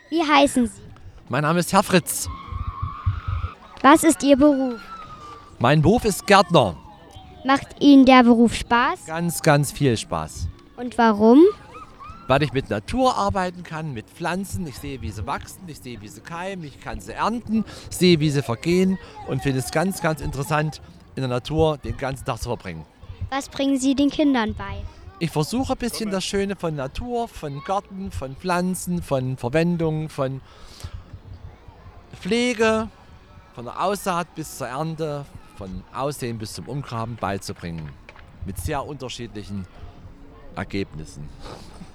Wie heißen Sie? Mein Name ist Herr Fritz. Was ist Ihr Beruf? Mein Beruf ist Gärtner. Macht Ihnen der Beruf Spaß? Ganz, ganz viel Spaß. Und warum? Weil ich mit Natur arbeiten kann, mit Pflanzen. Ich sehe, wie sie wachsen, ich sehe, wie sie keimen, ich kann sie ernten, sehe, wie sie vergehen und finde es ganz, ganz interessant, in der Natur den ganzen Tag zu verbringen. Was bringen Sie den Kindern bei? Ich versuche ein bisschen das Schöne von Natur, von Garten, von Pflanzen, von Verwendung, von Pflege, von der Aussaat bis zur Ernte, von Aussehen bis zum Umgraben beizubringen. Mit sehr unterschiedlichen Ergebnissen.